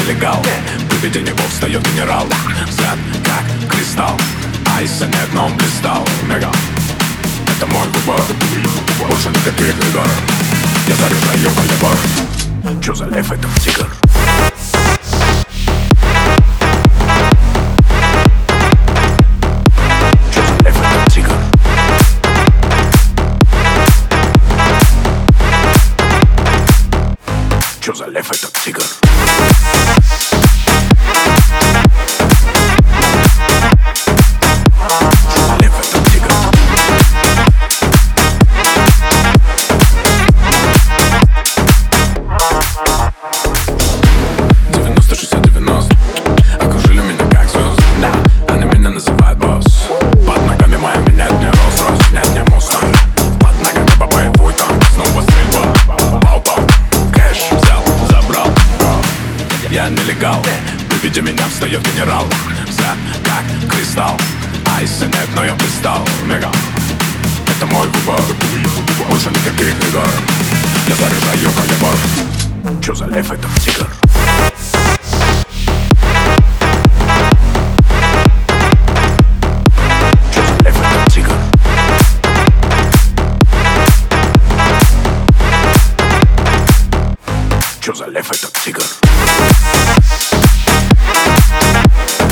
нелегал. При виде него встает генерал. Взгляд как кристалл, айса нет, но он блистал. Мега, это мой выбор, больше никаких игр. Я заряжаю калибр. Чё за лев, это тигр? Чё за лев, это тигр? Чё за лев, это тигр? Я нелегал, при виде меня встает генерал. Взгляд как кристалл, айса нет, но я блистал. Мега, это мой выбор, больше никаких игр. Я заряжаю калибр. Чё за лев, это тигр? Чё за лев, это тигр? Чё за лев, это тигр?